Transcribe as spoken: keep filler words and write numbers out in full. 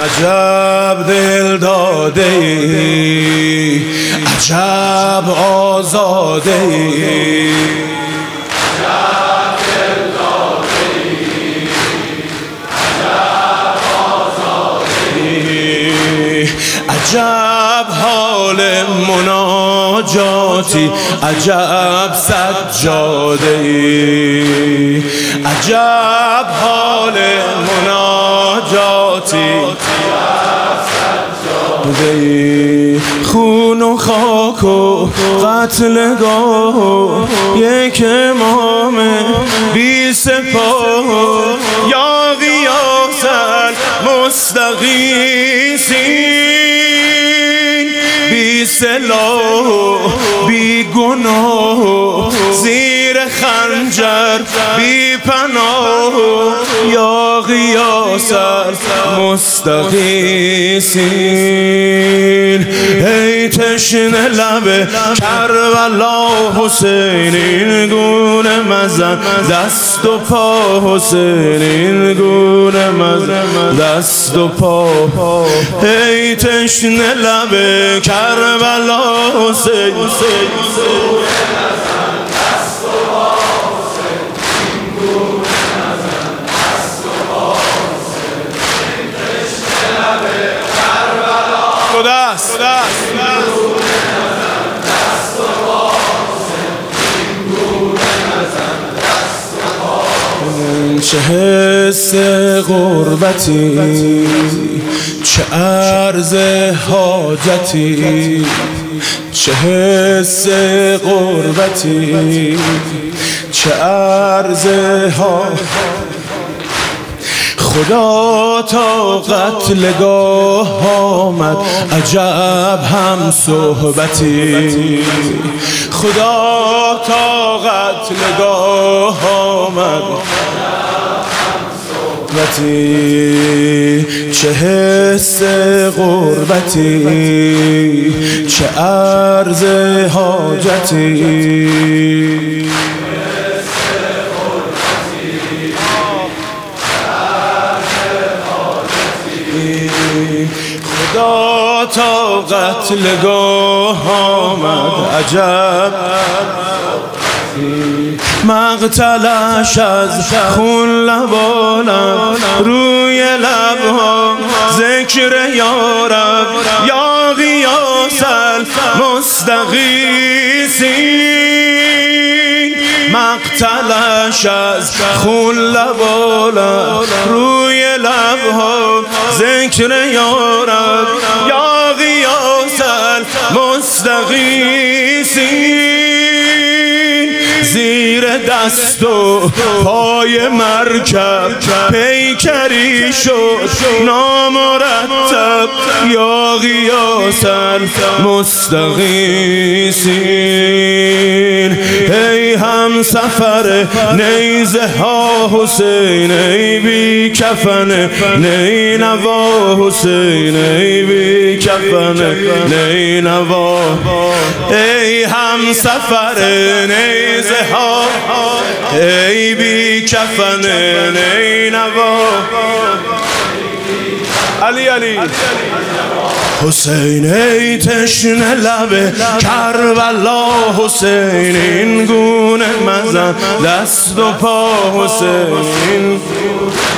عجب دل داده ای، عجب آزاده ای، عجب دل داده ای، عجب آزاده ای، عجب حال مناجاتی، عجب سجاده ای، عجب حال مناجاتی، خون و خاک و قتلگاه و یک امام بی سپاه، یا غیاث المستغیثین، بی سلاح و بی گناه زیر خنجر بی پناه، یا غیاث المستغیثین. ای تشنه لب کربلا حسین، این گونه مزن دست و پا حسین، این گونه مزن دست و پا. ای تشنه لب کربلا حسین، خداست چه حس غربتی، چه عرض حاجتی، چه حس غربتی، چه عرض حاجتی. خدا تا قتلگاه آمد، عجب هم صحبتی، خدا تا قتلگاه آمد، چه حس غربتی، چه عرض حاجتی، خدا تا قتلگاه آمد، عجب مقتلش از خون لبانم، روی لبها ذکر یارب، یا غیاث المستغیثین. مقتلش از خون لبانم، روی لبها ذکر یارب، یا غیاث المستغیثین. زیر دست و پای مرکب پیکری شد نامرتب، یا غیاث المستغیثین. ای هم سفر نیزه ها حسین، ای بی کفن نینوا حسین، ای بی کفن نینوا. ای هم سفر نیزه ها، ای بی کفن نینوا. علی علی حسین، ای تشنه لب کربلا حسین، این گونه مزن دست و پا حسین.